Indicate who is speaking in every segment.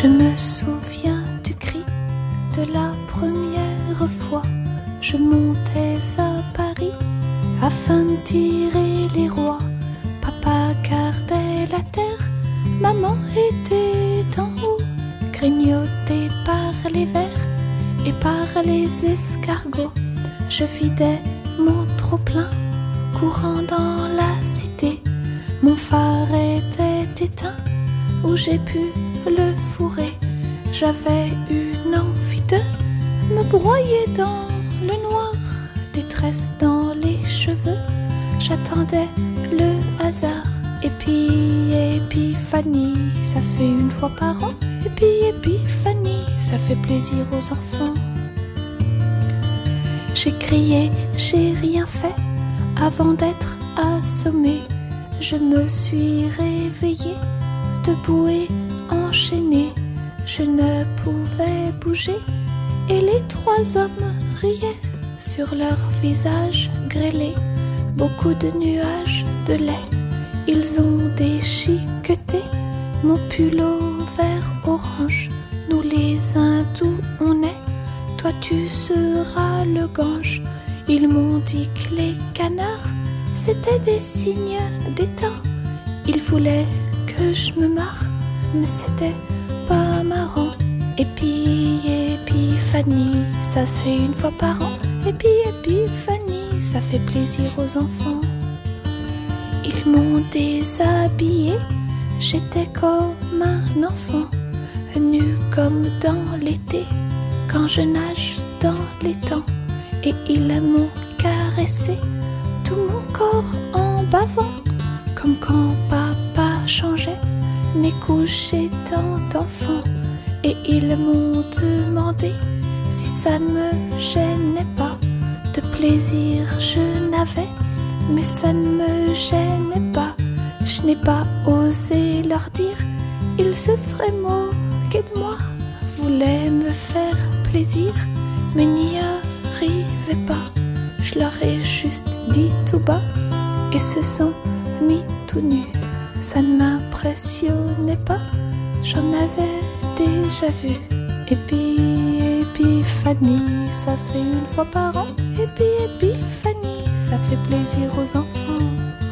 Speaker 1: Je me souviens du cri de la première fois. Je montais à Paris afin de tirer les rois. Papa gardait la terre, maman était en haut, grignotée par les vers et par les escargots. Je vidais mon trop-plein, courant dans la cité. Mon phare était éteint, où j'ai pu le fourrer. J'avais une envie de me broyer dans le noir, des tresses dans les cheveux. J'attendais le hasard. Et puis épiphanie, ça se fait une fois par an. Et puis épiphanie, ça fait plaisir aux enfants. J'ai crié, j'ai rien fait avant d'être assommée. Je me suis réveillée, debout et enchaînée. Je ne pouvais bouger et les trois hommes riaient sur leurs visages grêlés. Beaucoup de nuages de lait, ils ont déchiqueté mon pull au vert orange. Nous les hindous on est, toi tu seras le Gange. Ils m'ont dit que les canards c'était des signes des temps. Ils voulaient que je me marre, mais c'était pas marrant. Et puis épiphanie, ça se fait une fois par an. Et puis épiphanie, ça fait plaisir aux enfants. Ils m'ont déshabillée, j'étais comme un enfant, nu comme dans l'été, quand je nage dans l'étang. Et ils m'ont caressé tout mon corps en bavant, comme quand papa changeait mes couches étant enfant. Et ils m'ont demandé si ça ne me gênait pas. De plaisir je n'avais, mais ça ne me gênait pas. Je n'ai pas osé leur dire, ils se seraient moqués de moi. Voulaient me faire plaisir, mais n'y arrivaient pas. Je leur ai juste dit tout bas, et se sont mis tout nus. Ça ne m'impressionnait pas, j'en avais déjà vu. Et puis épiphanie, ça se fait une fois par an. Et puis épiphanie, ça fait plaisir aux enfants.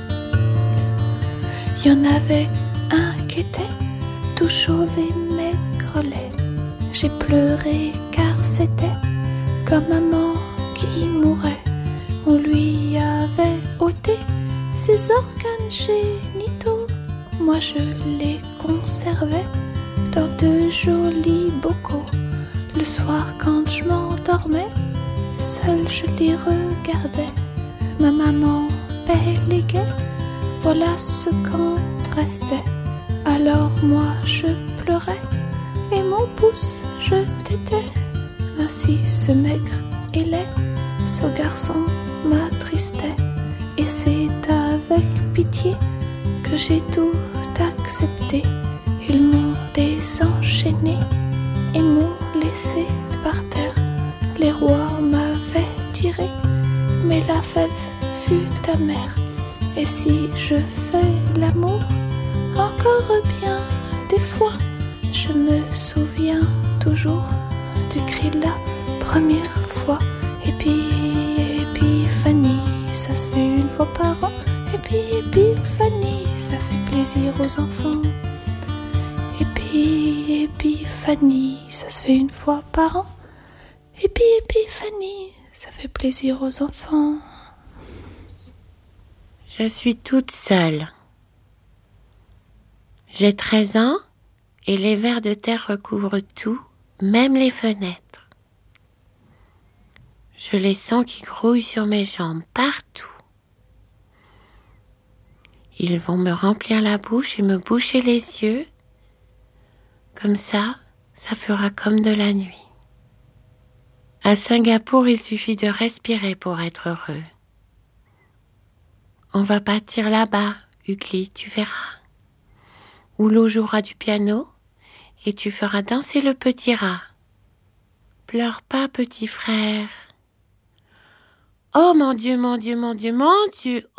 Speaker 1: Y en avait un qui était tout chauve et maigrelet. J'ai pleuré car c'était comme maman qui mourait. On lui avait ôté ses organes génitaux. Moi je les conservais dans de jolis bocaux. Le soir quand je m'endormais, seule je les regardais. Ma maman béguait, voilà ce qu'en restait. Alors moi je pleurais et mon pouce je tétais. Ainsi ce maigre et laid, ce garçon m'attristait. Et c'est avec pitié que j'ai tout accepté. Ils m'ont désenchaîné et m'ont laissé par terre. Les rois m'avaient tiré, mais la fève fut amère. Et si je fais l'amour, encore bien des fois, je me souviens toujours du cri de la première fois. Et puis épiphanie, ça se fait une fois par an. Et puis épiphanie, ça fait plaisir aux enfants. Et puis épiphanie, ça se fait une fois par an. Et puis épiphanie, ça fait plaisir aux enfants.
Speaker 2: Je suis toute seule. J'ai 13 ans et les vers de terre recouvrent tout, même les fenêtres. Je les sens qui grouillent sur mes jambes partout. Ils vont me remplir la bouche et me boucher les yeux. Comme ça fera comme de la nuit. À Singapour, il suffit de respirer pour être heureux. On va partir là-bas, Ugly, tu verras. Où l'eau jouera du piano et tu feras danser le petit rat. Pleure pas, petit frère. Oh mon Dieu, mon Dieu, mon Dieu, mon Dieu.